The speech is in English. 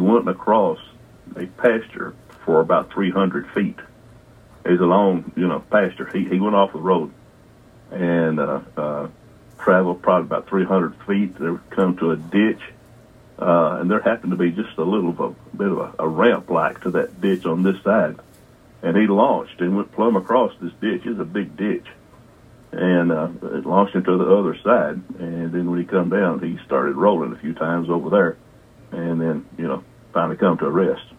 went across a pasture for about 300 feet. It's a long, pasture. He went off the road and traveled probably about 300 feet. They come to a ditch, and there happened to be just a bit of a ramp like to that ditch on this side. And he launched and went plumb across this ditch. It's a big ditch. And it launched into the other side. And then when he come down, he started rolling a few times over there. And then, finally come to a rest.